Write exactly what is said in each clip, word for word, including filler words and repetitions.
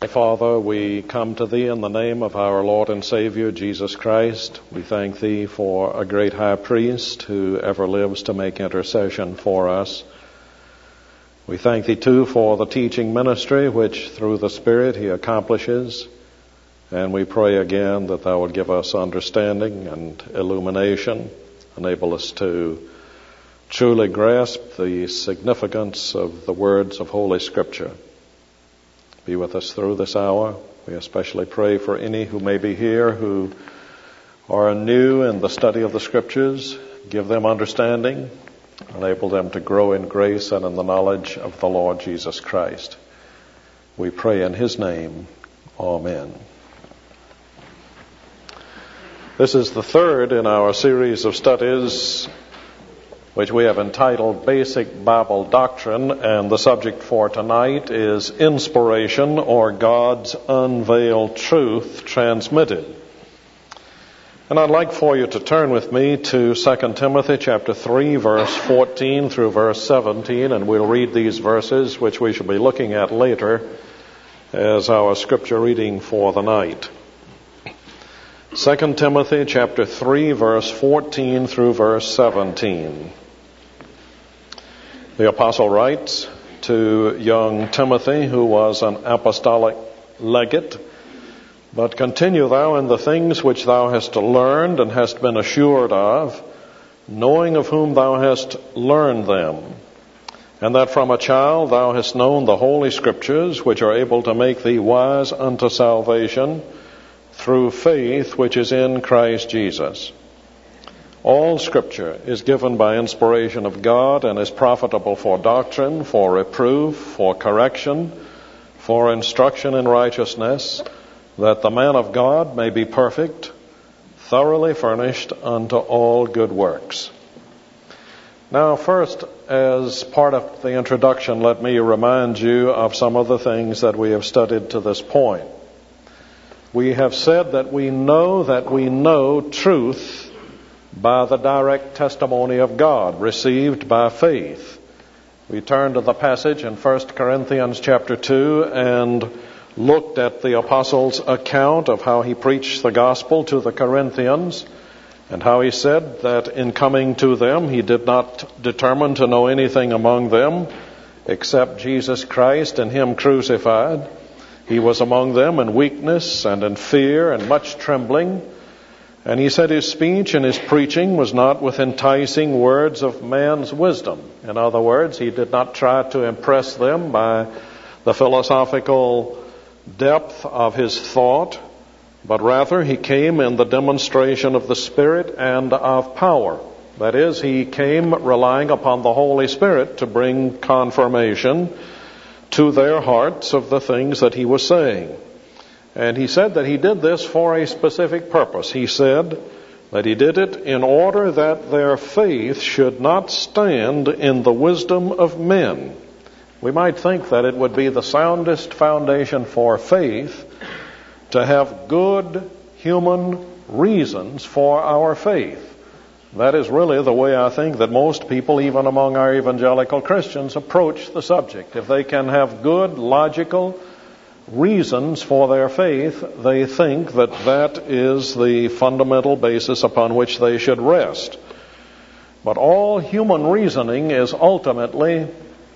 Father, we come to Thee in the name of our Lord and Savior, Jesus Christ. We thank Thee for a great high priest who ever lives to make intercession for us. We thank Thee, too, for the teaching ministry which through the Spirit He accomplishes. And we pray again that Thou would give us understanding and illumination, enable us to truly grasp the significance of the words of Holy Scripture. Be with us through this hour. We especially pray for any who may be here who are new in the study of the Scriptures. Give them understanding. Enable them to grow in grace and in the knowledge of the Lord Jesus Christ. We pray in His name. Amen. This is the third in our series of studies which we have entitled Basic Bible Doctrine, and the subject for tonight is Inspiration, or God's Unveiled Truth Transmitted. And I'd like for you to turn with me to Second Timothy chapter three, verse fourteen through verse seventeen, and we'll read these verses, which we shall be looking at later, as our scripture reading for the night. Second Timothy chapter three, verse fourteen through verse seventeen. The apostle writes to young Timothy, who was an apostolic legate, "But continue thou in the things which thou hast learned and hast been assured of, knowing of whom thou hast learned them, and that from a child thou hast known the holy Scriptures, which are able to make thee wise unto salvation, through faith which is in Christ Jesus. All Scripture is given by inspiration of God and is profitable for doctrine, for reproof, for correction, for instruction in righteousness, that the man of God may be perfect, thoroughly furnished unto all good works." Now, first, as part of the introduction, let me remind you of some of the things that we have studied to this point. We have said that we know that we know truth by the direct testimony of God, received by faith. We turned to the passage in First Corinthians chapter two and looked at the apostle's account of how he preached the gospel to the Corinthians, and how he said that in coming to them he did not determine to know anything among them except Jesus Christ and Him crucified. He was among them in weakness and in fear and much trembling. And he said his speech and his preaching was not with enticing words of man's wisdom. In other words, he did not try to impress them by the philosophical depth of his thought, but rather he came in the demonstration of the Spirit and of power. That is, he came relying upon the Holy Spirit to bring confirmation to their hearts of the things that he was saying. And he said that he did this for a specific purpose. He said that he did it in order that their faith should not stand in the wisdom of men. We might think that it would be the soundest foundation for faith to have good human reasons for our faith. That is really the way I think that most people, even among our evangelical Christians, approach the subject. If they can have good, logical reasons for their faith, they think that that is the fundamental basis upon which they should rest. But all human reasoning is ultimately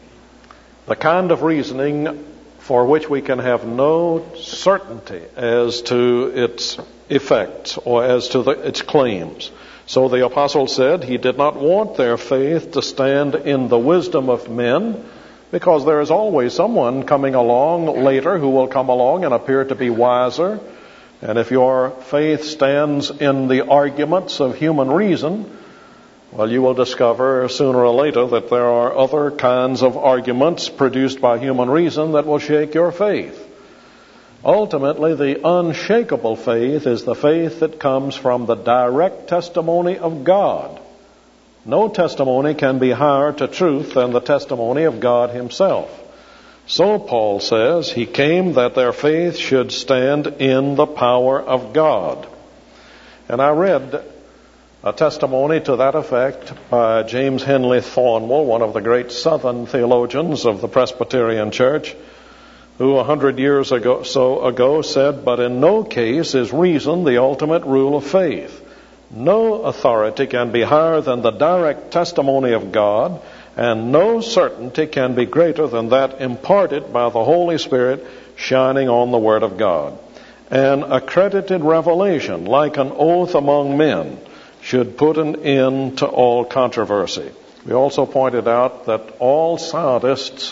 the kind of reasoning for which we can have no certainty as to its effects or as to the, its claims. So the apostle said he did not want their faith to stand in the wisdom of men, because there is always someone coming along later who will come along and appear to be wiser. And if your faith stands in the arguments of human reason, well, you will discover sooner or later that there are other kinds of arguments produced by human reason that will shake your faith. Ultimately, the unshakable faith is the faith that comes from the direct testimony of God. No testimony can be higher to truth than the testimony of God Himself. So Paul says, he came that their faith should stand in the power of God. And I read a testimony to that effect by James Henley Thornwell, one of the great Southern theologians of the Presbyterian Church, who a hundred years ago, so ago said, "But in no case is reason the ultimate rule of faith. No authority can be higher than the direct testimony of God, and no certainty can be greater than that imparted by the Holy Spirit shining on the Word of God. An accredited revelation, like an oath among men, should put an end to all controversy." We also pointed out that all scientists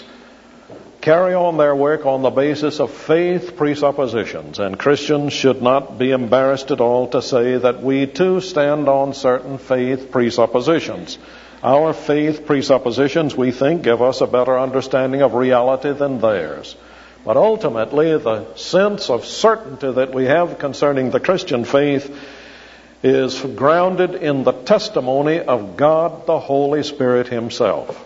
carry on their work on the basis of faith presuppositions, and Christians should not be embarrassed at all to say that we too stand on certain faith presuppositions. Our faith presuppositions, we think, give us a better understanding of reality than theirs. But ultimately, the sense of certainty that we have concerning the Christian faith is grounded in the testimony of God the Holy Spirit Himself.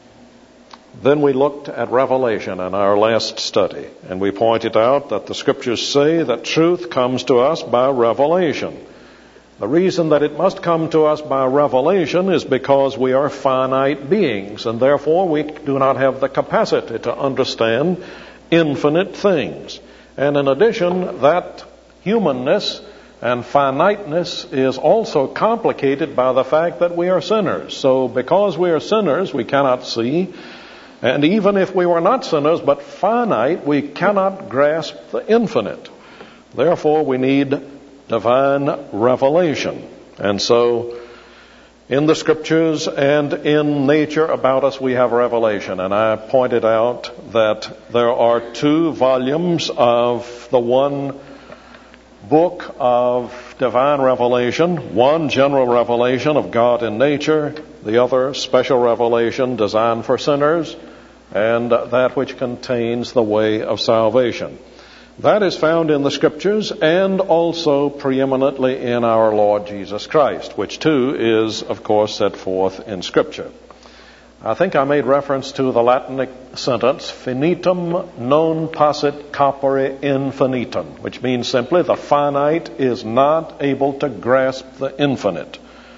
Then we looked at Revelation in our last study, and we pointed out that the Scriptures say that truth comes to us by revelation. The reason that it must come to us by revelation is because we are finite beings, and therefore we do not have the capacity to understand infinite things. And in addition, that humanness and finiteness is also complicated by the fact that we are sinners. So because we are sinners, we cannot see. And even if we were not sinners but finite, we cannot grasp the infinite. Therefore, we need divine revelation. And so, in the Scriptures and in nature about us, we have revelation. And I pointed out that there are two volumes of the one book of divine revelation. One, general revelation of God in nature. The other, special revelation designed for sinners, and that which contains the way of salvation. That is found in the Scriptures and also preeminently in our Lord Jesus Christ, which too is, of course, set forth in Scripture. I think I made reference to the Latin sentence, finitum non possit capere infinitum, which means simply the finite is not able to grasp the infinite.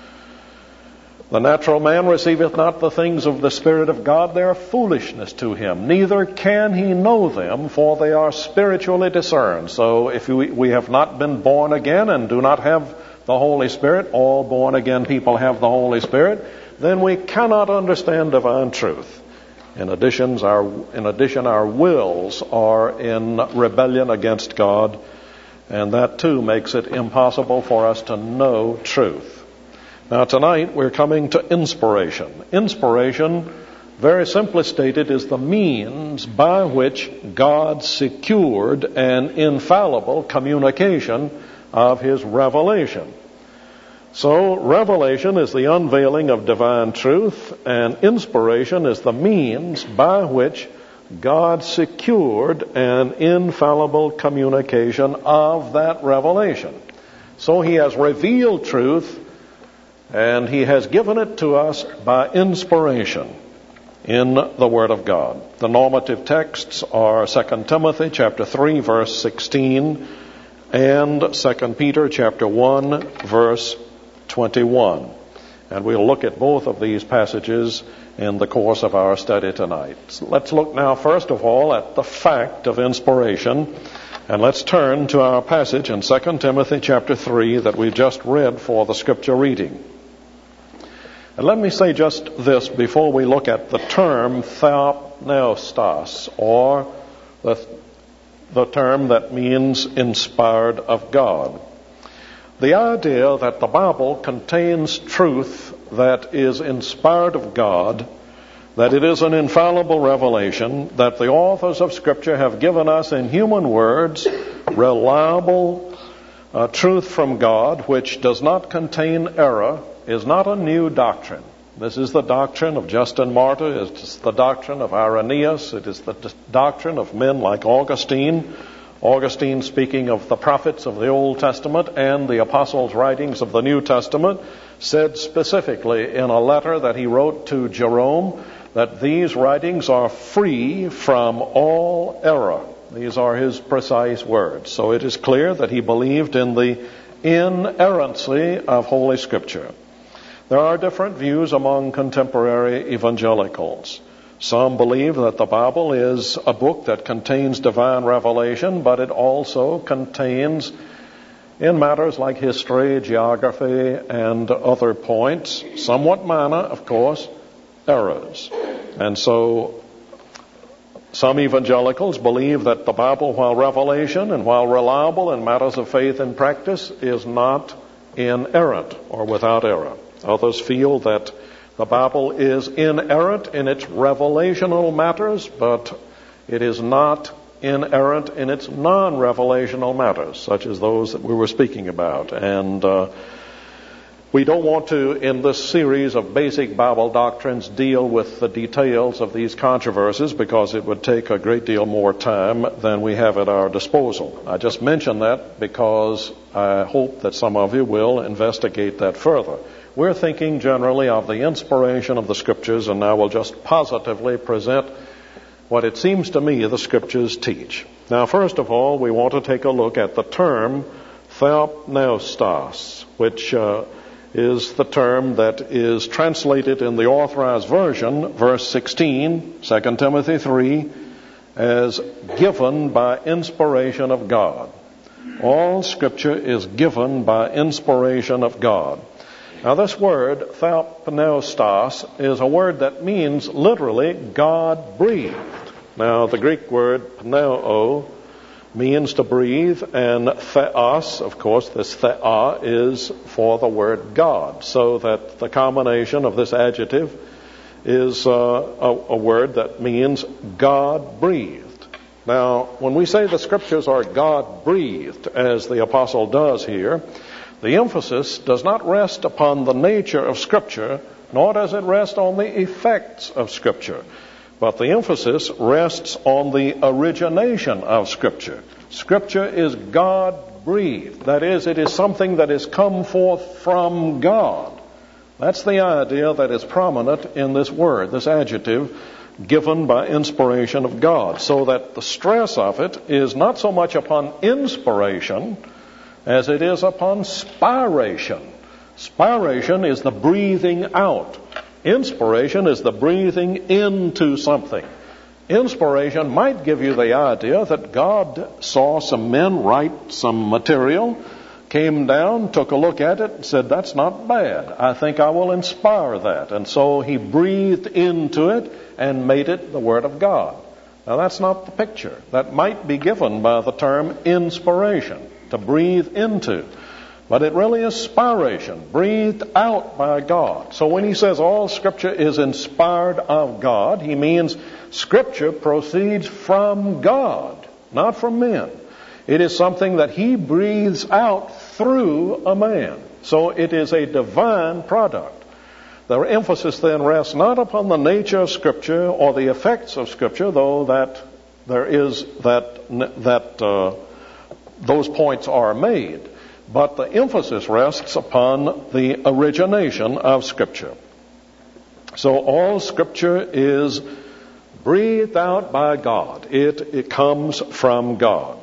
The natural man receiveth not the things of the Spirit of God, they are foolishness to him. Neither can he know them, for they are spiritually discerned. So if we, we have not been born again and do not have the Holy Spirit, all born again people have the Holy Spirit, then we cannot understand divine truth. In addition, our, in addition, our wills are in rebellion against God, and that too makes it impossible for us to know truth. Now tonight we're coming to inspiration. Inspiration, very simply stated, is the means by which God secured an infallible communication of His revelation. So revelation is the unveiling of divine truth, and inspiration is the means by which God secured an infallible communication of that revelation. So He has revealed truth, and He has given it to us by inspiration in the Word of God. The normative texts are Second Timothy chapter three, verse sixteen, and Second Peter chapter one, verse twenty-one. And we'll look at both of these passages in the course of our study tonight. So let's look now, first of all, at the fact of inspiration. And let's turn to our passage in Second Timothy chapter three that we just read for the scripture reading. And let me say just this before we look at the term theopneustos, or the, the term that means inspired of God. The idea that the Bible contains truth that is inspired of God, that it is an infallible revelation, that the authors of Scripture have given us in human words reliable uh, truth from God, which does not contain error, is not a new doctrine. This is the doctrine of Justin Martyr, it is the doctrine of Irenaeus, it is the doctrine of men like Augustine. Augustine, speaking of the prophets of the Old Testament and the apostles' writings of the New Testament, said specifically in a letter that he wrote to Jerome that these writings are free from all error. These are his precise words. So it is clear that he believed in the inerrancy of Holy Scripture. There are different views among contemporary evangelicals. Some believe that the Bible is a book that contains divine revelation, but it also contains, in matters like history, geography, and other points, somewhat minor, of course, errors. And so some evangelicals believe that the Bible, while revelation and while reliable in matters of faith and practice, is not inerrant or without error. Others feel that the Bible is inerrant in its revelational matters, but it is not inerrant in its non-revelational matters, such as those that we were speaking about. And uh, we don't want to, in this series of basic Bible doctrines, deal with the details of these controversies because it would take a great deal more time than we have at our disposal. I just mention that because I hope that some of you will investigate that further. We're thinking generally of the inspiration of the Scriptures, and I will just positively present what it seems to me the Scriptures teach. Now, first of all, we want to take a look at the term theopneustos, which uh, is the term that is translated in the Authorized Version, verse sixteen, Second Timothy three, as given by inspiration of God. All Scripture is given by inspiration of God. Now, this word, theopneustos, is a word that means literally God-breathed. Now, the Greek word pneo means to breathe, and theos, of course, this thea is for the word God, so that the combination of this adjective is uh, a, a word that means God-breathed. Now, when we say the Scriptures are God-breathed, as the apostle does here, the emphasis does not rest upon the nature of Scripture, nor does it rest on the effects of Scripture. But the emphasis rests on the origination of Scripture. Scripture is God-breathed. That is, it is something that has come forth from God. That's the idea that is prominent in this word, this adjective, given by inspiration of God. So that the stress of it is not so much upon inspiration as it is upon spiration. Spiration is the breathing out. Inspiration is the breathing into something. Inspiration might give you the idea that God saw some men write some material, came down, took a look at it, and said, that's not bad. I think I will inspire that. And so he breathed into it and made it the Word of God. Now, that's not the picture. That might be given by the term inspiration, to breathe into. But it really is spiration, breathed out by God. So when he says all Scripture is inspired of God, he means Scripture proceeds from God, not from men. It is something that he breathes out through a man. So it is a divine product. The emphasis then rests not upon the nature of Scripture or the effects of Scripture, though that there is that that uh, those points are made. But the emphasis rests upon the origination of Scripture. So all Scripture is breathed out by God. It, it comes from God.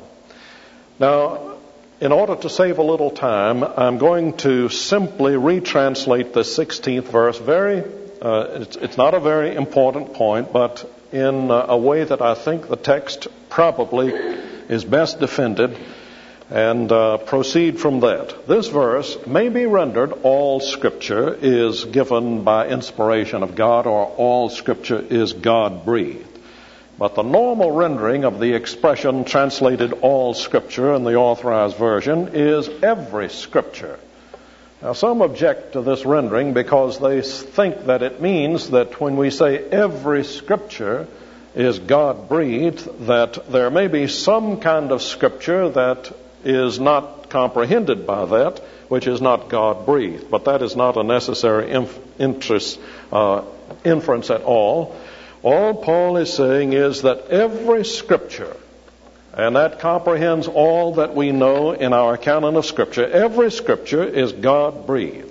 Now, in order to save a little time, I'm going to simply retranslate the sixteenth verse. Very, uh, it's, it's not a very important point, but in a way that I think the text probably is best defended, and uh, proceed from that. This verse may be rendered, all Scripture is given by inspiration of God, or all Scripture is God-breathed. But the normal rendering of the expression translated all Scripture in the Authorized Version is every Scripture. Now, some object to this rendering because they think that it means that when we say every Scripture is God-breathed, that there may be some kind of Scripture that is not comprehended by that, which is not God-breathed. But that is not a necessary inf- interest, uh, inference at all. All Paul is saying is that every Scripture, and that comprehends all that we know in our canon of Scripture, every Scripture is God-breathed.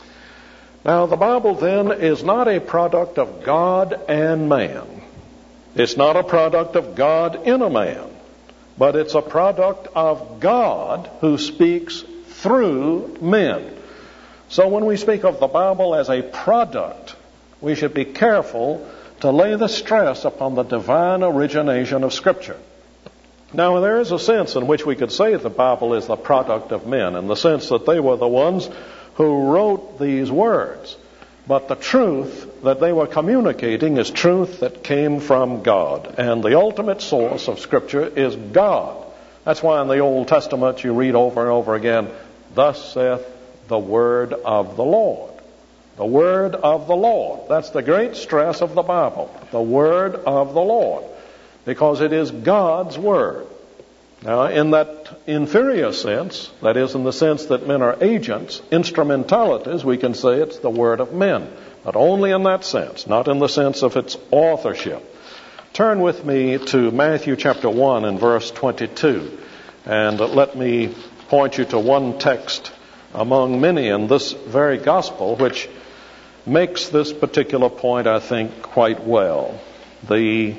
Now, the Bible then is not a product of God and man. It's not a product of God in a man. But it's a product of God who speaks through men. So when we speak of the Bible as a product, we should be careful to lay the stress upon the divine origination of Scripture. Now, there is a sense in which we could say the Bible is the product of men, in the sense that they were the ones who wrote these words. But the truth that they were communicating is truth that came from God. And the ultimate source of Scripture is God. That's why in the Old Testament you read over and over again, "Thus saith the word of the Lord." The word of the Lord. That's the great stress of the Bible. The word of the Lord. Because it is God's word. Now, in that inferior sense, that is in the sense that men are agents, instrumentalities, we can say it's the word of men. But only in that sense, not in the sense of its authorship. Turn with me to Matthew chapter one and verse twenty-two. And let me point you to one text among many in this very gospel, which makes this particular point, I think, quite well. The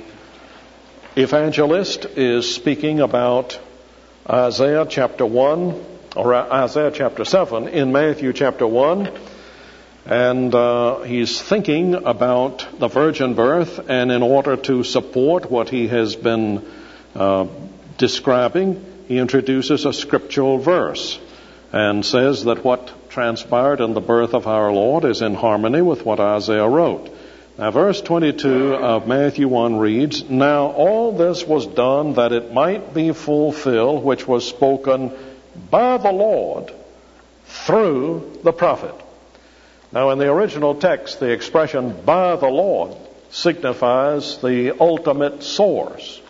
evangelist is speaking about Isaiah chapter one, or Isaiah chapter seven in Matthew chapter one, and uh, he's thinking about the virgin birth, and in order to support what he has been uh, describing, he introduces a scriptural verse and says that what transpired in the birth of our Lord is in harmony with what Isaiah wrote. Now, verse twenty-two of Matthew one reads, "Now all this was done that it might be fulfilled, which was spoken by the Lord through the prophet." Now, in the original text, the expression "by the Lord" signifies the ultimate source,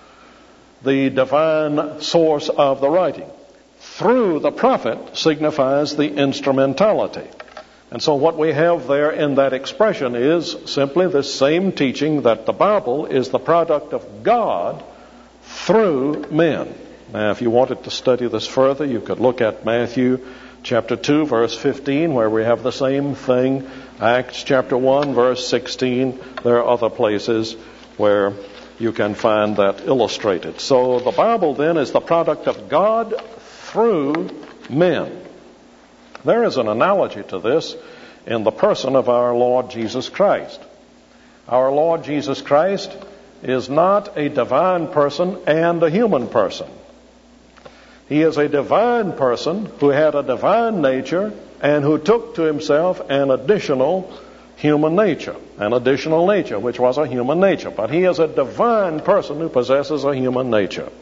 the divine source of the writing. "Through the prophet" signifies the instrumentality. And so what we have there in that expression is simply the same teaching that the Bible is the product of God through men. Now, if you wanted to study this further, you could look at Matthew chapter two, verse fifteen, where we have the same thing. Acts chapter one, verse sixteen. There are other places where you can find that illustrated. So the Bible then is the product of God through men. There is an analogy to this in the person of our Lord Jesus Christ. Our Lord Jesus Christ is not a divine person and a human person. He is a divine person who had a divine nature and who took to himself an additional human nature, an additional nature, which was a human nature. But he is a divine person who possesses a human nature.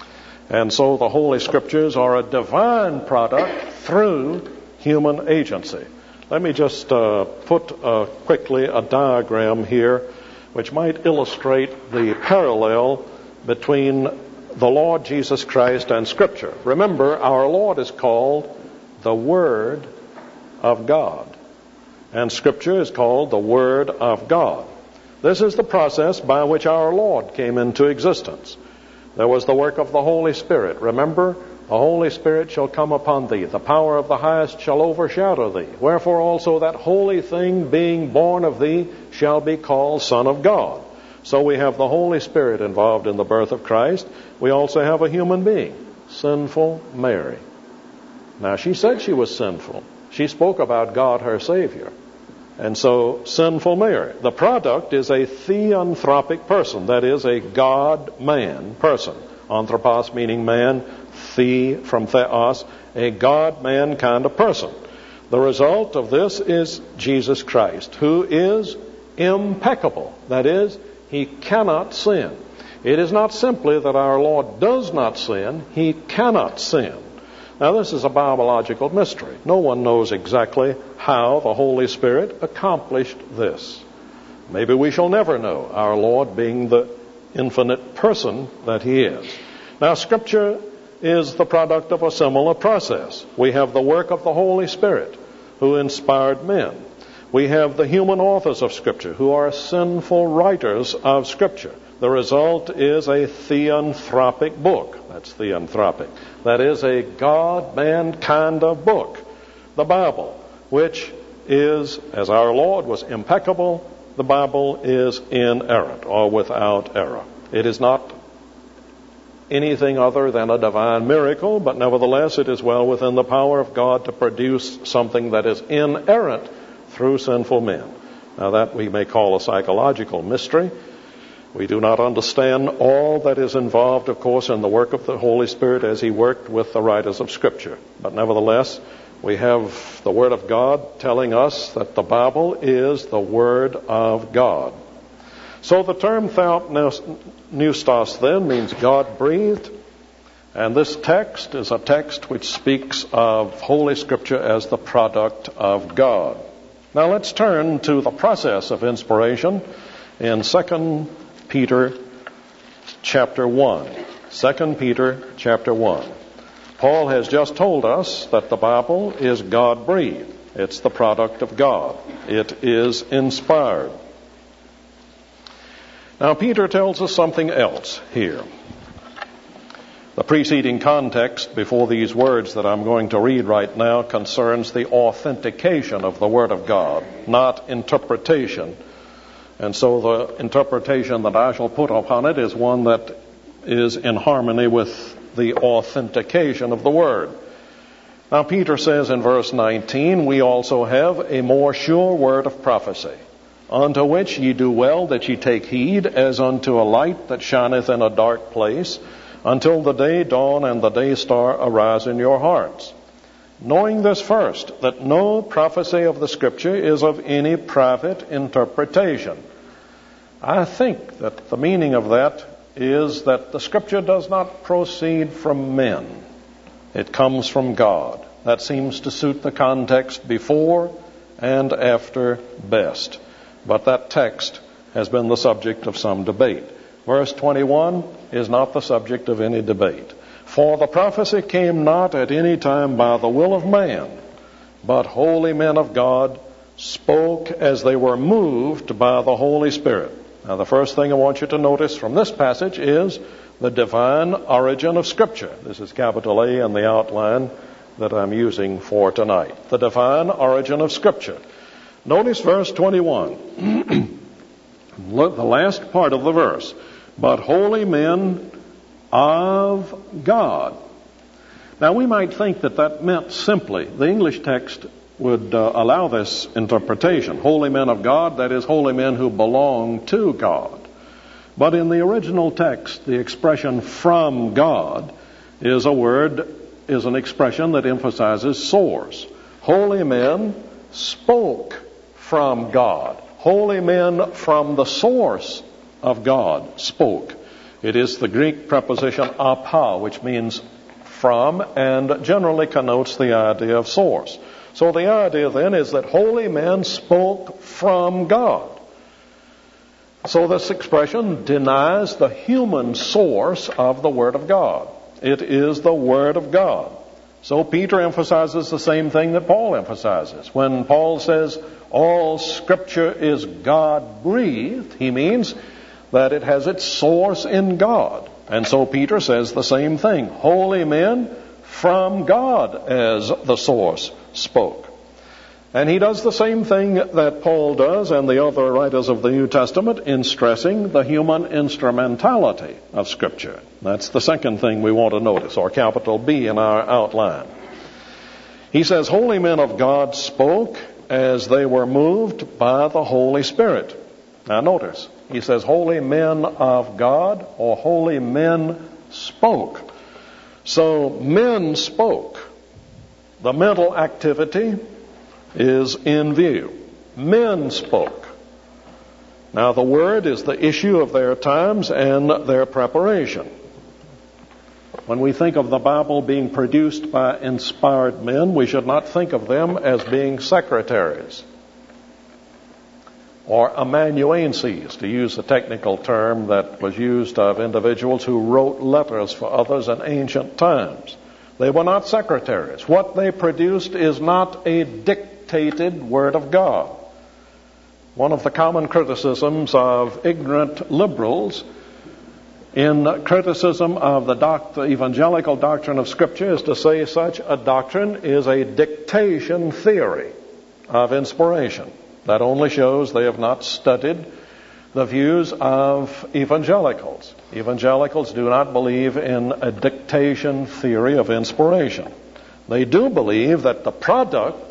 And so the Holy Scriptures are a divine product through human agency. Let me just uh, put uh, quickly a diagram here which might illustrate the parallel between the Lord Jesus Christ and Scripture. Remember, our Lord is called the Word of God, and Scripture is called the Word of God. This is the process by which our Lord came into existence. There was the work of the Holy Spirit. Remember, the Holy Spirit shall come upon thee. The power of the highest shall overshadow thee. Wherefore also that holy thing being born of thee shall be called Son of God. So we have the Holy Spirit involved in the birth of Christ. We also have a human being, sinful Mary. Now, she said she was sinful. She spoke about God, her Savior. And so, sinful Mary. The product is a theanthropic person. That is, a God-man person. Anthropos meaning man, the from theos, a God-man kind of person. The result of this is Jesus Christ, who is impeccable. That is, he cannot sin. It is not simply that our Lord does not sin, he cannot sin. Now, this is a biological mystery. No one knows exactly how the Holy Spirit accomplished this. Maybe we shall never know, our Lord being the infinite person that he is. Now, Scripture is the product of a similar process. We have the work of the Holy Spirit who inspired men. We have the human authors of Scripture who are sinful writers of Scripture. The result is a theanthropic book. That's theanthropic. That is a God-man kind of book, the Bible, which is, as our Lord was impeccable, the Bible is inerrant or without error. It is not anything other than a divine miracle, but nevertheless it is well within the power of God to produce something that is inerrant through sinful men. Now that we may call a psychological mystery. We do not understand all that is involved, of course, in the work of the Holy Spirit as He worked with the writers of Scripture. But nevertheless, we have the Word of God telling us that the Bible is the Word of God. So the term theopneustos then means God-breathed. And this text is a text which speaks of Holy Scripture as the product of God. Now let's turn to the process of inspiration in Second Peter chapter one. Second Peter chapter one. Paul has just told us that the Bible is God-breathed. It's the product of God. It is inspired. Now Peter tells us something else here. The preceding context before these words that I'm going to read right now concerns the authentication of the Word of God, not interpretation. And so the interpretation that I shall put upon it is one that is in harmony with the authentication of the Word. Now Peter says in verse nineteen, we also have a more sure word of prophecy, unto which ye do well that ye take heed, as unto a light that shineth in a dark place, until the day dawn and the day star arise in your hearts. Knowing this first, that no prophecy of the Scripture is of any private interpretation. I think that the meaning of that is that the Scripture does not proceed from men. It comes from God. That seems to suit the context before and after best. But that text has been the subject of some debate. Verse twenty-one is not the subject of any debate. For the prophecy came not at any time by the will of man, but holy men of God spoke as they were moved by the Holy Spirit. Now the first thing I want you to notice from this passage is the divine origin of Scripture. This is capital A in the outline that I'm using for tonight. The divine origin of Scripture. Notice verse twenty-one. Look, the last part of the verse. But holy men of God. Now we might think that that meant simply, the English text would uh, allow this interpretation. Holy men of God, that is, holy men who belong to God. But in the original text, the expression from God is a word, is an expression that emphasizes source. Holy men spoke from God. Holy men from the source of God spoke. It is the Greek preposition apa, which means from and generally connotes the idea of source. So the idea then is that holy men spoke from God. So this expression denies the human source of the Word of God. It is the Word of God. So Peter emphasizes the same thing that Paul emphasizes. When Paul says all Scripture is God-breathed, he means that it has its source in God. And so Peter says the same thing. Holy men from God as the source spoke. And he does the same thing that Paul does and the other writers of the New Testament in stressing the human instrumentality of Scripture. That's the second thing we want to notice, or capital B in our outline. He says, holy men of God spoke as they were moved by the Holy Spirit. Now notice, he says holy men of God or holy men spoke. So men spoke. The mental activity is in view. Men spoke. Now the word is the issue of their times and their preparation. When we think of the Bible being produced by inspired men, we should not think of them as being secretaries or amanuenses, to use the technical term that was used of individuals who wrote letters for others in ancient times. They were not secretaries. What they produced is not a dictated Word of God. One of the common criticisms of ignorant liberals in criticism of the doct- evangelical doctrine of Scripture is to say such a doctrine is a dictation theory of inspiration. That only shows they have not studied the views of evangelicals. Evangelicals do not believe in a dictation theory of inspiration. They do believe that the product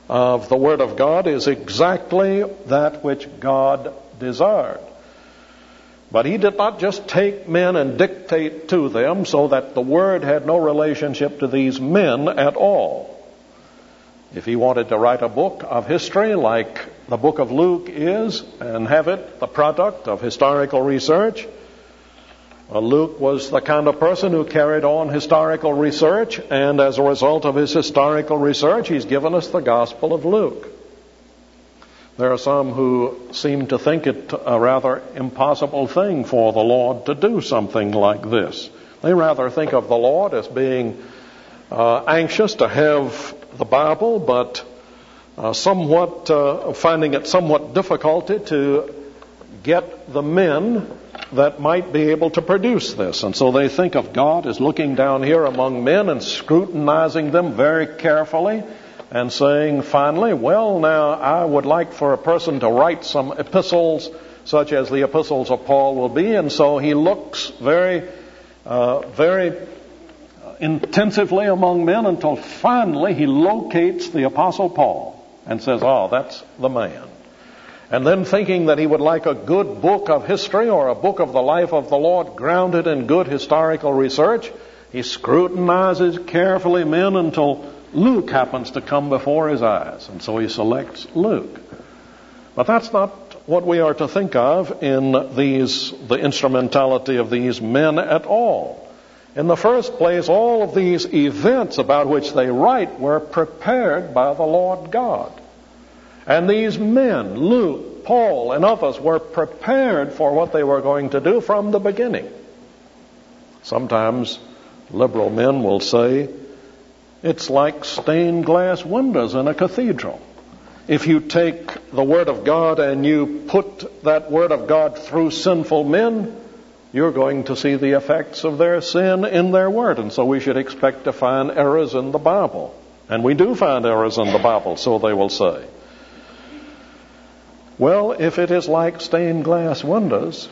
of the Word of God is exactly that which God desired. But he did not just take men and dictate to them so that the Word had no relationship to these men at all. If he wanted to write a book of history like the book of Luke is and have it the product of historical research, well, Luke was the kind of person who carried on historical research, and as a result of his historical research, he's given us the Gospel of Luke. There are some who seem to think it a rather impossible thing for the Lord to do something like this. They rather think of the Lord as being uh, anxious to have the Bible, but uh, somewhat uh, finding it somewhat difficult to get the men that might be able to produce this. And so they think of God as looking down here among men and scrutinizing them very carefully and saying finally, well, now I would like for a person to write some epistles such as the epistles of Paul will be. And so he looks very, uh, very intensively among men until finally he locates the Apostle Paul and says, oh, that's the man. And then thinking that he would like a good book of history or a book of the life of the Lord grounded in good historical research, he scrutinizes carefully men until Luke happens to come before his eyes. And so he selects Luke. But that's not what we are to think of in these, the instrumentality of these men at all. In the first place, all of these events about which they write were prepared by the Lord God. And these men, Luke, Paul, and others, were prepared for what they were going to do from the beginning. Sometimes liberal men will say, it's like stained glass windows in a cathedral. If you take the Word of God and you put that Word of God through sinful men, you're going to see the effects of their sin in their Word. And so we should expect to find errors in the Bible. And we do find errors in the Bible, so they will say. Well, if it is like stained glass windows,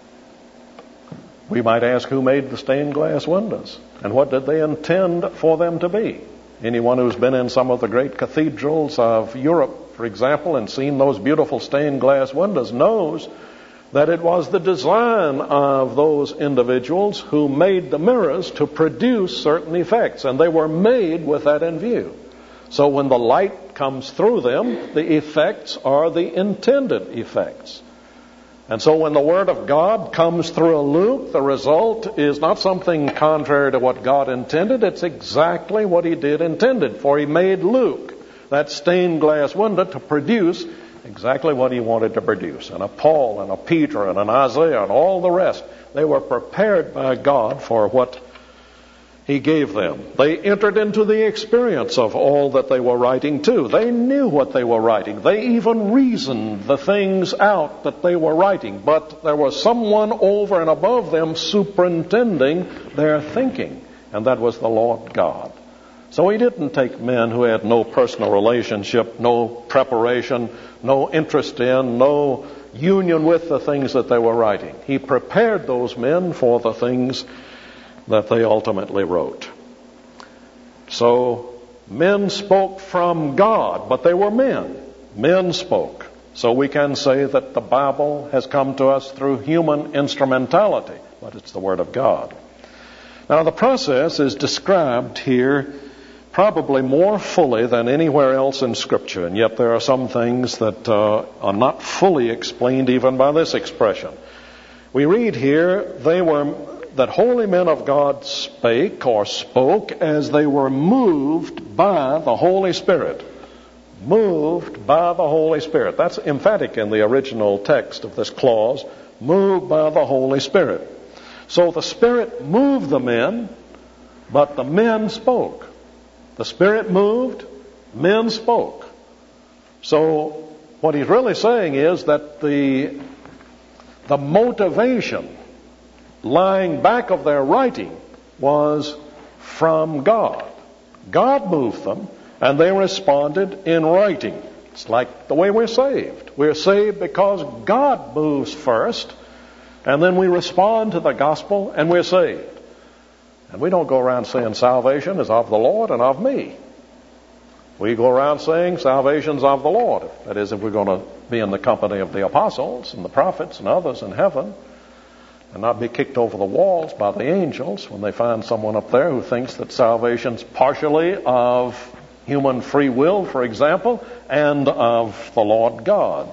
we might ask who made the stained glass windows and what did they intend for them to be. Anyone who's been in some of the great cathedrals of Europe, for example, and seen those beautiful stained glass windows knows that it was the design of those individuals who made the mirrors to produce certain effects, and they were made with that in view. So when the light comes through them, the effects are the intended effects. And so when the Word of God comes through a Luke, the result is not something contrary to what God intended. It's exactly what He did intended. For He made Luke, that stained glass window, to produce exactly what He wanted to produce. And a Paul and a Peter and an Isaiah and all the rest, they were prepared by God for what He gave them. They entered into the experience of all that they were writing too. They knew what they were writing. They even reasoned the things out that they were writing. But there was someone over and above them superintending their thinking, and that was the Lord God. So He didn't take men who had no personal relationship, no preparation, no interest in, no union with the things that they were writing. He prepared those men for the things that they ultimately wrote. So men spoke from God, but they were men. Men spoke. So we can say that the Bible has come to us through human instrumentality, but it's the Word of God. Now the process is described here probably more fully than anywhere else in Scripture, and yet there are some things that uh, are not fully explained even by this expression. We read here, they were that holy men of God spake or spoke as they were moved by the Holy Spirit. Moved by the Holy Spirit. That's emphatic in the original text of this clause. Moved by the Holy Spirit. So the Spirit moved the men, but the men spoke. The Spirit moved, men spoke. So what he's really saying is that the, the motivation lying back of their writing was from God. God moved them, and they responded in writing. It's like the way we're saved. We're saved because God moves first, and then we respond to the gospel, and we're saved. And we don't go around saying salvation is of the Lord and of me. We go around saying salvation's of the Lord. That is, if we're going to be in the company of the apostles and the prophets and others in heaven, and not be kicked over the walls by the angels when they find someone up there who thinks that salvation's partially of human free will, for example, and of the Lord God.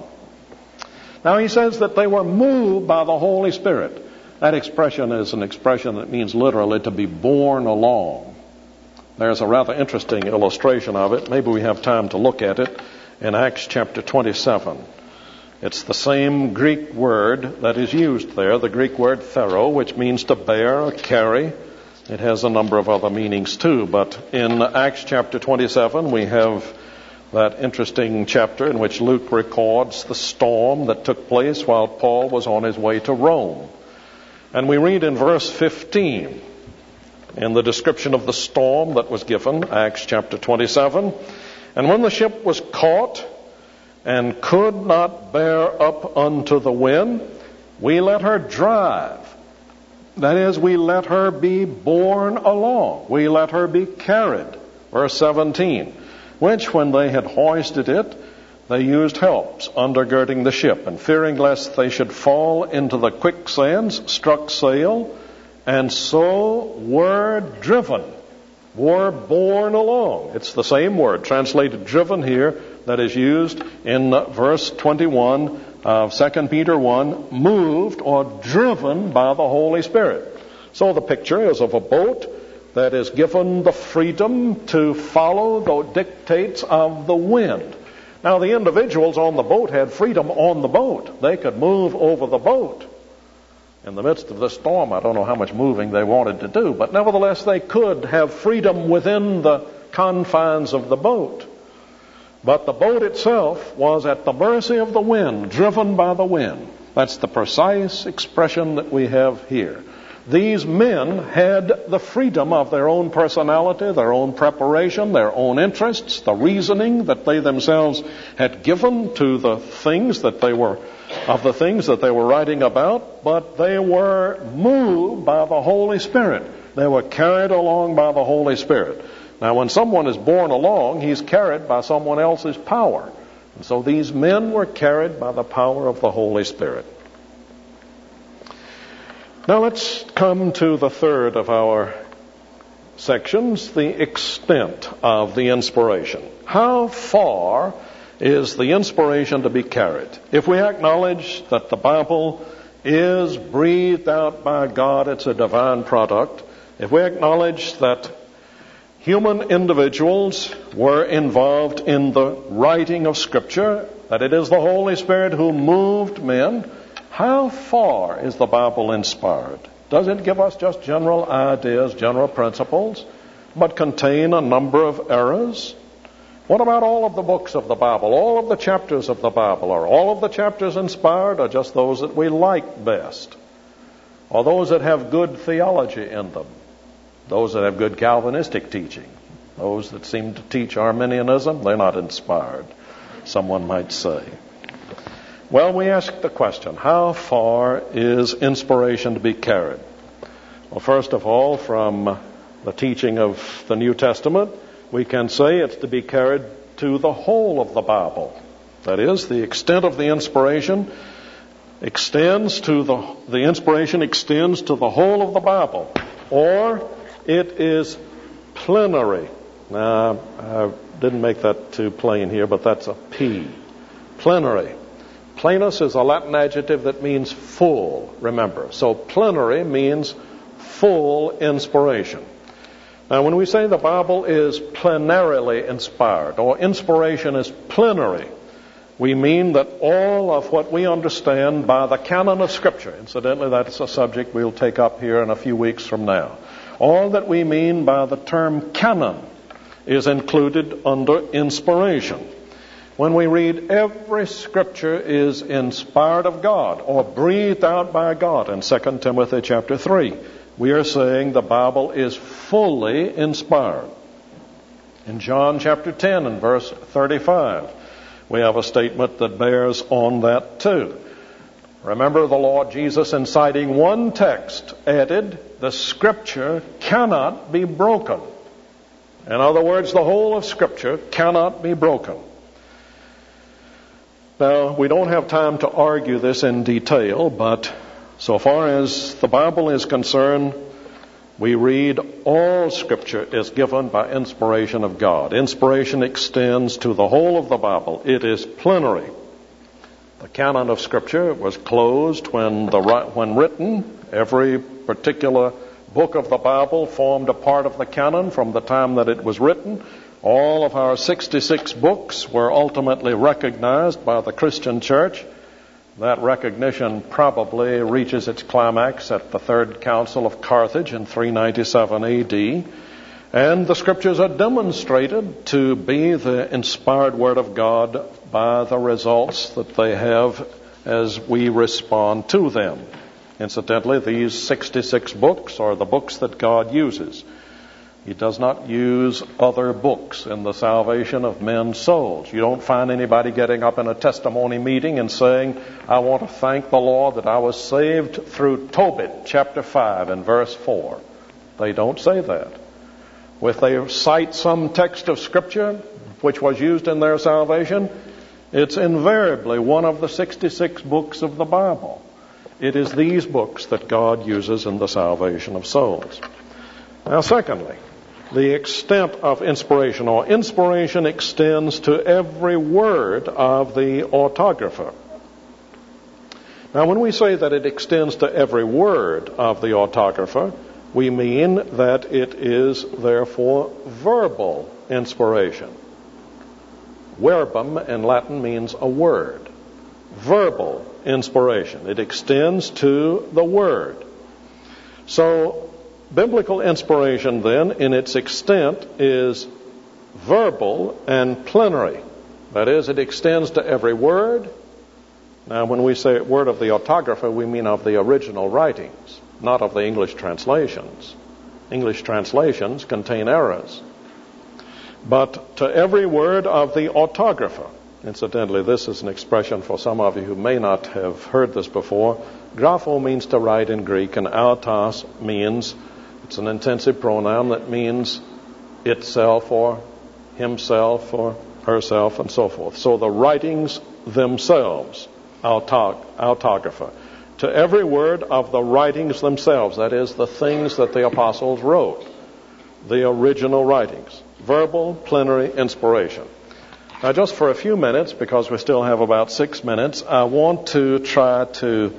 Now he says that they were moved by the Holy Spirit. That expression is an expression that means literally to be borne along. There's a rather interesting illustration of it. Maybe we have time to look at it in Acts chapter twenty-seven. It's the same Greek word that is used there, the Greek word thero, which means to bear or carry. It has a number of other meanings too, but in Acts chapter twenty-seven we have that interesting chapter in which Luke records the storm that took place while Paul was on his way to Rome. And we read in verse fifteen, in the description of the storm that was given, Acts chapter twenty-seven, "And when the ship was caught and could not bear up unto the wind, we let her drive." That is, we let her be borne along. We let her be carried. Verse seventeen, "Which when they had hoisted it, they used helps, undergirding the ship, and fearing lest they should fall into the quicksands, struck sail, and so were driven," were borne along. It's the same word, translated driven here, that is used in verse twenty-one of Second Peter one, moved or driven by the Holy Spirit. So the picture is of a boat that is given the freedom to follow the dictates of the wind. Now the individuals on the boat had freedom on the boat. They could move over the boat. In the midst of the storm, I don't know how much moving they wanted to do, but nevertheless they could have freedom within the confines of the boat. But the boat itself was at the mercy of the wind, driven by the wind. That's the precise expression that we have here. These men had the freedom of their own personality, their own preparation, their own interests, the reasoning that they themselves had given to the things that they were, of the things that they were writing about, but they were moved by the Holy Spirit. They were carried along by the Holy Spirit. Now, when someone is borne along, he's carried by someone else's power. And so these men were carried by the power of the Holy Spirit. Now let's come to the third of our sections, the extent of the inspiration. How far is the inspiration to be carried? If we acknowledge that the Bible is breathed out by God, it's a divine product. If we acknowledge that human individuals were involved in the writing of Scripture, that it is the Holy Spirit who moved men, how far is the Bible inspired? Does it give us just general ideas, general principles, but contain a number of errors? What about all of the books of the Bible, all of the chapters of the Bible? Are all of the chapters inspired, or just those that we like best? Or those that have good theology in them? Those that have good Calvinistic teaching? Those that seem to teach Arminianism? They're not inspired, someone might say. Well, we ask the question, how far is inspiration to be carried? Well, first of all, from the teaching of the New Testament, we can say it's to be carried to the whole of the Bible. That is, the extent of the inspiration extends to the, the inspiration extends to the whole of the Bible. Or it is plenary. Now, I didn't make that too plain here, but that's a P. Plenary. Plenus is a Latin adjective that means full, remember. So plenary means full inspiration. Now, when we say the Bible is plenarily inspired, or inspiration is plenary, we mean that all of what we understand by the canon of Scripture, incidentally, that's a subject we'll take up here in a few weeks from now. All that we mean by the term canon is included under inspiration. When we read every Scripture is inspired of God or breathed out by God in Second Timothy chapter three, we are saying the Bible is fully inspired. In John chapter ten and verse thirty-five, we have a statement that bears on that too. Remember, the Lord Jesus, in citing one text, added, the Scripture cannot be broken. In other words, the whole of Scripture cannot be broken. Now, we don't have time to argue this in detail, but so far as the Bible is concerned, we read all Scripture is given by inspiration of God. Inspiration extends to the whole of the Bible. It is plenary. The canon of Scripture was closed when the when written. Every particular book of the Bible formed a part of the canon from the time that it was written. All of our sixty-six books were ultimately recognized by the Christian church. That recognition probably reaches its climax at the Third Council of Carthage in three ninety-seven A D. And the Scriptures are demonstrated to be the inspired Word of God by the results that they have as we respond to them. Incidentally, these sixty-six books are the books that God uses. He does not use other books in the salvation of men's souls. You don't find anybody getting up in a testimony meeting and saying, I want to thank the Lord that I was saved through Tobit, chapter five and verse four. They don't say that. If they cite some text of Scripture which was used in their salvation, it's invariably one of the sixty-six books of the Bible. It is these books that God uses in the salvation of souls. Now, secondly, the extent of inspiration, or inspiration extends to every word of the autographer. Now, when we say that it extends to every word of the autographer, we mean that it is, therefore, verbal inspiration. Verbum in Latin means a word. Verbal inspiration. It extends to the word. So, biblical inspiration, then, in its extent, is verbal and plenary. That is, it extends to every word. Now, when we say word of the autographer, we mean of the original writings, not of the English translations. English translations contain errors. But to every word of the autographer. Incidentally, this is an expression for some of you who may not have heard this before. Grapho means to write in Greek, and autos means, it's an intensive pronoun that means itself or himself or herself and so forth. So the writings themselves, autog- autographer. To every word of the writings themselves, that is, the things that the apostles wrote, the original writings. Verbal, plenary inspiration. Now, just for a few minutes, because we still have about six minutes, I want to try to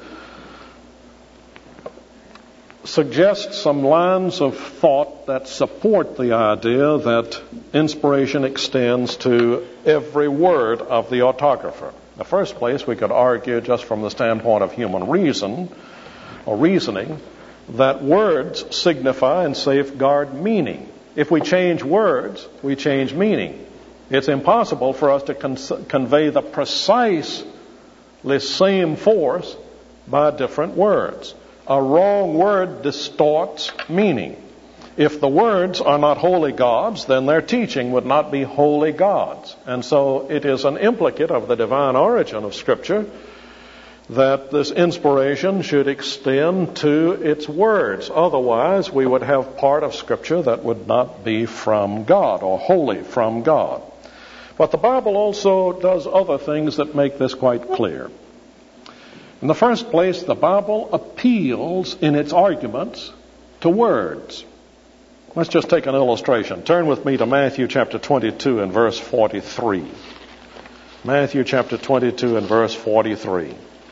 suggest some lines of thought that support the idea that inspiration extends to every word of the autographer. In the first place, we could argue, just from the standpoint of human reason or reasoning, that words signify and safeguard meaning. If we change words, we change meaning. It's impossible for us to con- convey the precisely same force by different words. A wrong word distorts meaning. If the words are not holy gods, then their teaching would not be holy gods. And so it is an implicate of the divine origin of Scripture that this inspiration should extend to its words. Otherwise, we would have part of Scripture that would not be from God or wholly from God. But the Bible also does other things that make this quite clear. In the first place, the Bible appeals in its arguments to words. Let's just take an illustration. Turn with me to Matthew chapter twenty-two and verse forty-three. Matthew chapter twenty-two and verse forty-three.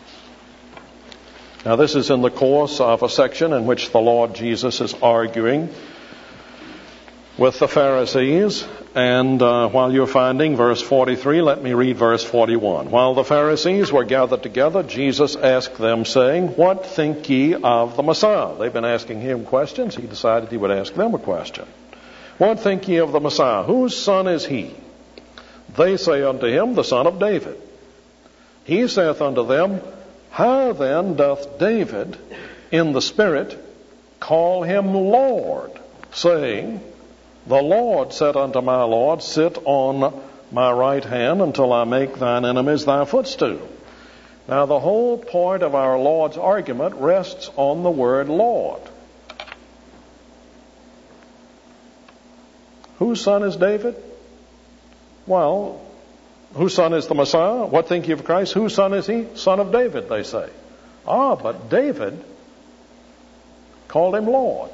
Now, this is in the course of a section in which the Lord Jesus is arguing with the Pharisees. And uh, while you're finding verse forty-three, let me read verse forty-one. While the Pharisees were gathered together, Jesus asked them, saying, What think ye of the Messiah? They've been asking him questions. He decided he would ask them a question. What think ye of the Messiah? Whose son is he? They say unto him, The son of David. He saith unto them, How then doth David in the Spirit call him Lord, saying, The Lord said unto my Lord, Sit on my right hand until I make thine enemies thy footstool. Now, the whole point of our Lord's argument rests on the word Lord. Whose son is David? Well, whose son is the Messiah? What think you of Christ? Whose son is he? Son of David, they say. Ah, but David called him Lord.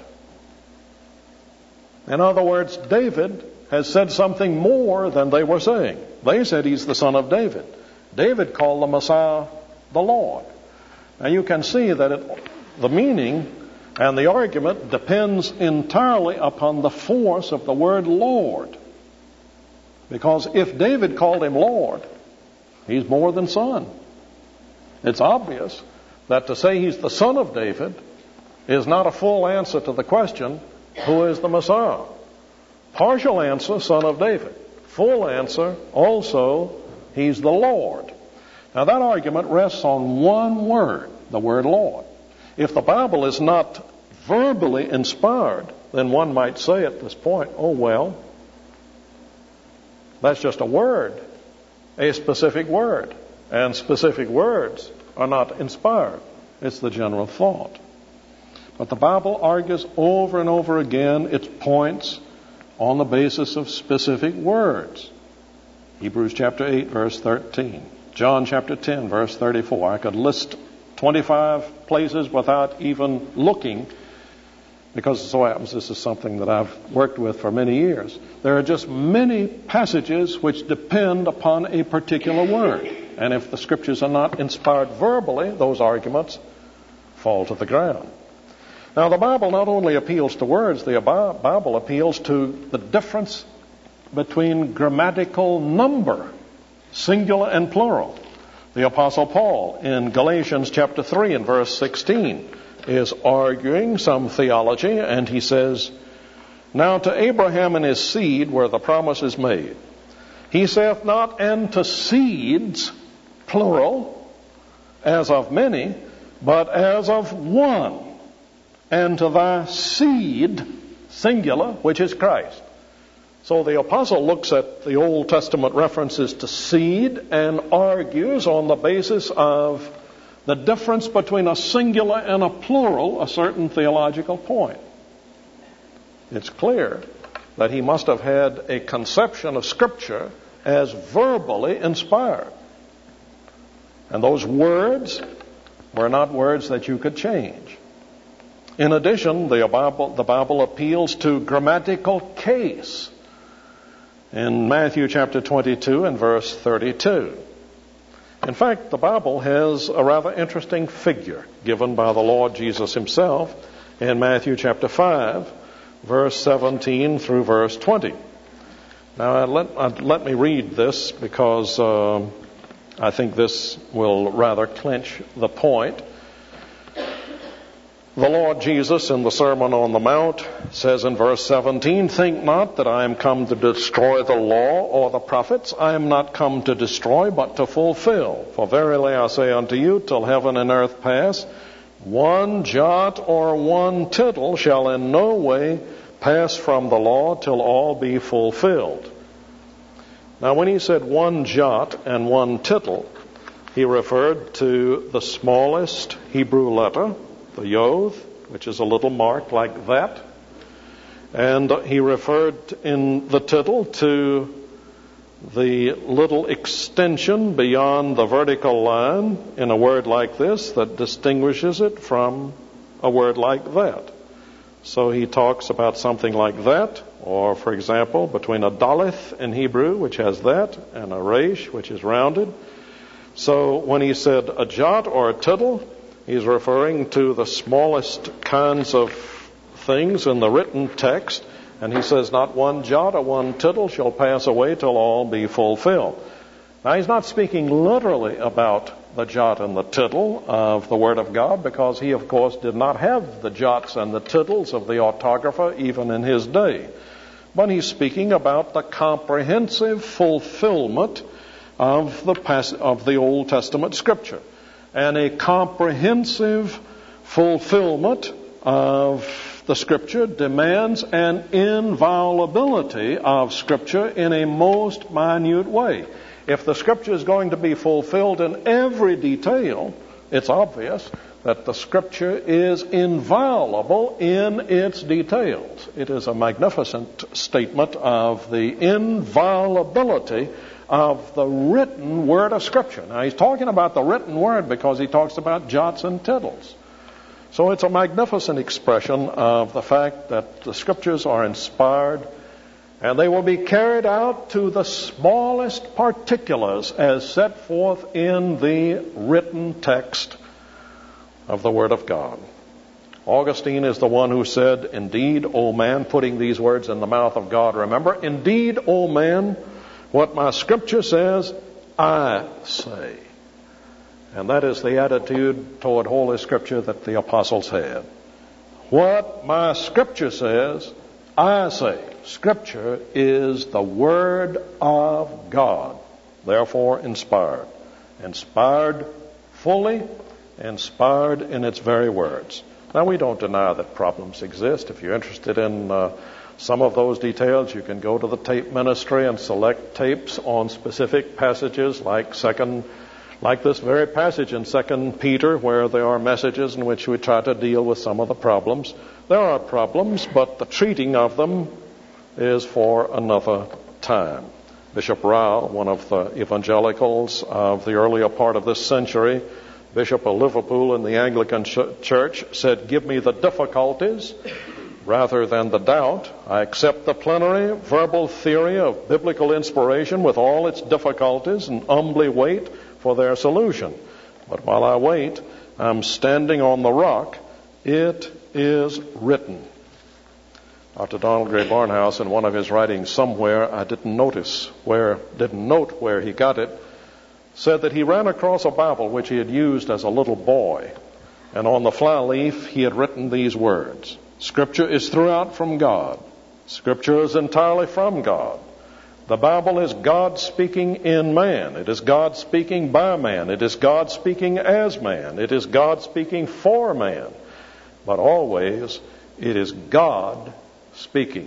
In other words, David has said something more than they were saying. They said he's the son of David. David called the Messiah the Lord. Now you can see that it, the meaning and the argument depends entirely upon the force of the word Lord. Because if David called him Lord, he's more than son. It's obvious that to say he's the son of David is not a full answer to the question, who is the Messiah? Partial answer, son of David. Full answer, also, he's the Lord. Now that argument rests on one word, the word Lord. If the Bible is not verbally inspired, then one might say at this point, oh well, that's just a word, a specific word. And specific words are not inspired. It's the general thought. But the Bible argues over and over again its points on the basis of specific words. Hebrews chapter eight, verse thirteen. John chapter ten, verse thirty-four. I could list twenty-five places without even looking, because it so happens this is something that I've worked with for many years. There are just many passages which depend upon a particular word. And if the scriptures are not inspired verbally, those arguments fall to the ground. Now, the Bible not only appeals to words, the Bible appeals to the difference between grammatical number, singular and plural. The Apostle Paul in Galatians chapter three and verse sixteen is arguing some theology, and he says, now to Abraham and his seed were the promises made. He saith not, and to seeds, plural, as of many, but as of one, and to thy seed, singular, which is Christ. So the apostle looks at the Old Testament references to seed and argues on the basis of the difference between a singular and a plural, a certain theological point. It's clear that he must have had a conception of Scripture as verbally inspired. And those words were not words that you could change. In addition, the Bible, the Bible appeals to grammatical case in Matthew chapter twenty-two and verse thirty-two. In fact, the Bible has a rather interesting figure given by the Lord Jesus himself in Matthew chapter five, verse seventeen through verse twenty. Now, let, let me read this because uh, I think this will rather clinch the point. The Lord Jesus in the Sermon on the Mount says in verse seventeen, think not that I am come to destroy the law or the prophets. I am not come to destroy, but to fulfill. For verily I say unto you, till heaven and earth pass, one jot or one tittle shall in no way pass from the law till all be fulfilled. Now when he said one jot and one tittle, he referred to the smallest Hebrew letter, the Yod, which is a little mark like that. And he referred in the tittle to the little extension beyond the vertical line in a word like this that distinguishes it from a word like that. So he talks about something like that, or for example, between a daleth in Hebrew, which has that, and a resh, which is rounded. So when he said a jot or a tittle, he's referring to the smallest kinds of things in the written text. And he says, not one jot or one tittle shall pass away till all be fulfilled. Now, he's not speaking literally about the jot and the tittle of the Word of God, because he, of course, did not have the jots and the tittles of the orthographer even in his day. But he's speaking about the comprehensive fulfillment of the pas- of the Old Testament Scripture. And a comprehensive fulfillment of the Scripture demands an inviolability of Scripture in a most minute way. If the Scripture is going to be fulfilled in every detail, it's obvious that the Scripture is inviolable in its details. It is a magnificent statement of the inviolability of the written Word of Scripture. Now, he's talking about the written Word because he talks about jots and tittles. So it's a magnificent expression of the fact that the Scriptures are inspired, and they will be carried out to the smallest particulars as set forth in the written text of the Word of God. Augustine is the one who said, "Indeed, O man," putting these words in the mouth of God, remember, "Indeed, O man, what my Scripture says, I say." And that is the attitude toward Holy Scripture that the apostles had. What my Scripture says, I say. Scripture is the Word of God, therefore inspired. Inspired fully, inspired in its very words. Now, we don't deny that problems exist. If you're interested in uh, some of those details, you can go to the tape ministry and select tapes on specific passages like second Like this very passage in Second Peter, where there are messages in which we try to deal with some of the problems. There are problems, but the treating of them is for another time. Bishop Ryle, one of the evangelicals of the earlier part of this century, Bishop of Liverpool in the Anglican Church, said, "Give me the difficulties rather than the doubt. I accept the plenary verbal theory of biblical inspiration with all its difficulties and humbly wait for their solution. But while I wait, I'm standing on the rock. It is written." Doctor Donald Gray Barnhouse, in one of his writings somewhere, I didn't notice where, didn't note where he got it, said that he ran across a Bible which he had used as a little boy, and on the flyleaf he had written these words: "Scripture is throughout from God. Scripture is entirely from God. The Bible is God speaking in man. It is God speaking by man. It is God speaking as man. It is God speaking for man. But always it is God speaking."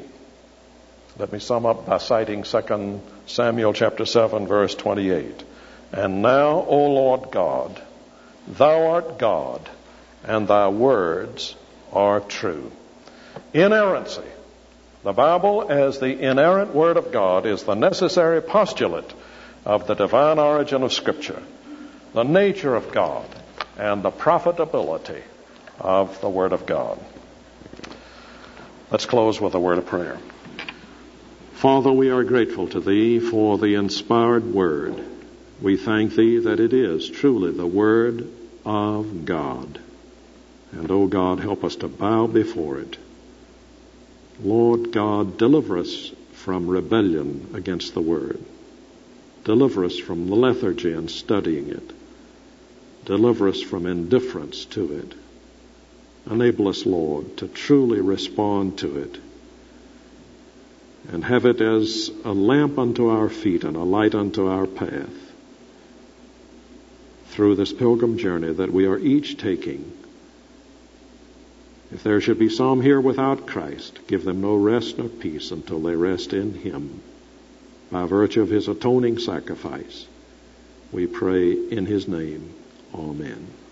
Let me sum up by citing Second Samuel chapter seven, verse twenty-eight. "And now, O Lord God, thou art God, and thy words are true." Inerrancy. The Bible, as the inerrant Word of God, is the necessary postulate of the divine origin of Scripture, the nature of God, and the profitability of the Word of God. Let's close with a word of prayer. Father, we are grateful to Thee for the inspired Word. We thank Thee that it is truly the Word of God. And, O God, help us to bow before it. Lord God, deliver us from rebellion against the Word. Deliver us from lethargy in studying it. Deliver us from indifference to it. Enable us, Lord, to truly respond to it and have it as a lamp unto our feet and a light unto our path through this pilgrim journey that we are each taking. If there should be some here without Christ, give them no rest nor peace until they rest in Him by virtue of His atoning sacrifice. We pray in His name. Amen.